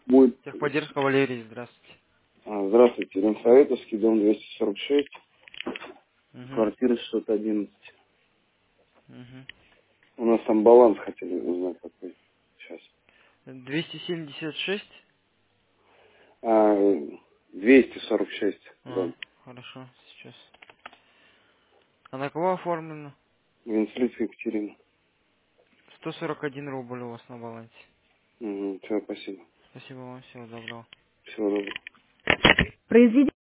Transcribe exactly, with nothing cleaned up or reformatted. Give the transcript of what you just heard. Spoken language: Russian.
Будет. Техподдержка Валерий, здравствуйте. А, здравствуйте, Ленсоветовский, дом двести сорок шесть, Угу. квартира шестьсот одиннадцать. Угу. У нас там баланс хотели узнать какой сейчас. двести семьдесят шесть? А, двести сорок шесть, А, дом. хорошо, сейчас. А на кого оформлено? Венслицкая Екатерина. сто сорок один рубль у вас на балансе. Угу, все, спасибо. Спасибо вам, всего доброго. Всего доброго. Произведите